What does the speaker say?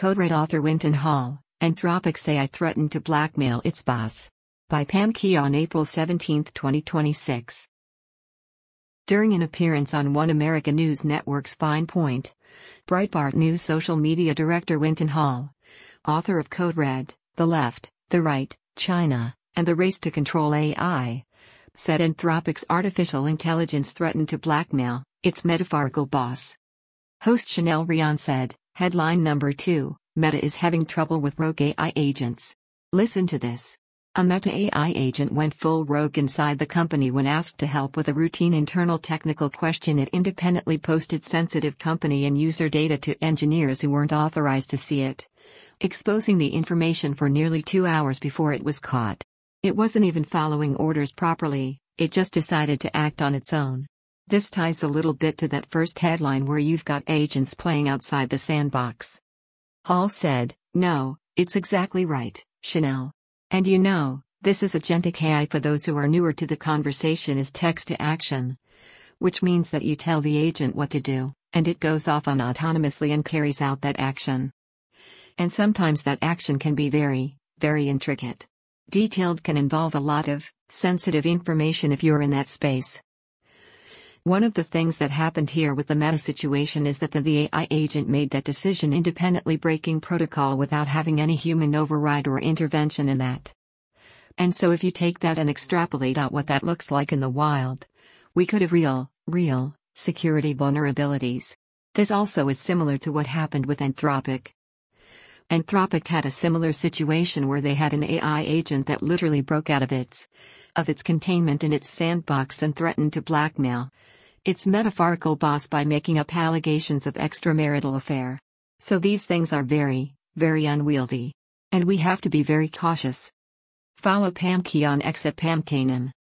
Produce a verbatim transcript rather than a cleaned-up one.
CodeRed author Winton Hall, Anthropic say I threatened to blackmail its boss. By Pam Key on April seventeenth, twenty twenty-six. During an appearance on One America News Network's Fine Point, Breitbart News social media director Winton Hall, author of CodeRed, The Left, The Right, China, and the Race to Control A I, said Anthropic's artificial intelligence threatened to blackmail its metaphorical boss. Host Chanel Rion said, headline number two, Meta is having trouble with rogue A I agents. Listen to this. A Meta A I agent went full rogue inside the company when asked to help with a routine internal technical question. It independently posted sensitive company and user data to engineers who weren't authorized to see it, exposing the information for nearly two hours before it was caught. It wasn't even following orders properly, it just decided to act on its own. This ties a little bit to that first headline where you've got agents playing outside the sandbox. Hall said, no, it's exactly right, Chanel. And you know, this is agentic A I. For those who are newer to the conversation, is text to action, which means that you tell the agent what to do, and it goes off on autonomously and carries out that action. And sometimes that action can be very, very intricate. Detailed, can involve a lot of sensitive information if you're in that space. One of the things that happened here with the Meta situation is that the, the A I agent made that decision independently, breaking protocol without having any human override or intervention in that. And so if you take that and extrapolate out what that looks like in the wild, we could have real, real, security vulnerabilities. This also is similar to what happened with Anthropic. Anthropic had a similar situation where they had an A I agent that literally broke out of its, of its containment in its sandbox and threatened to blackmail its metaphorical boss by making up allegations of extramarital affair. So these things are very, very unwieldy. And we have to be very cautious. Follow Pam Key on X at Pam Kanan.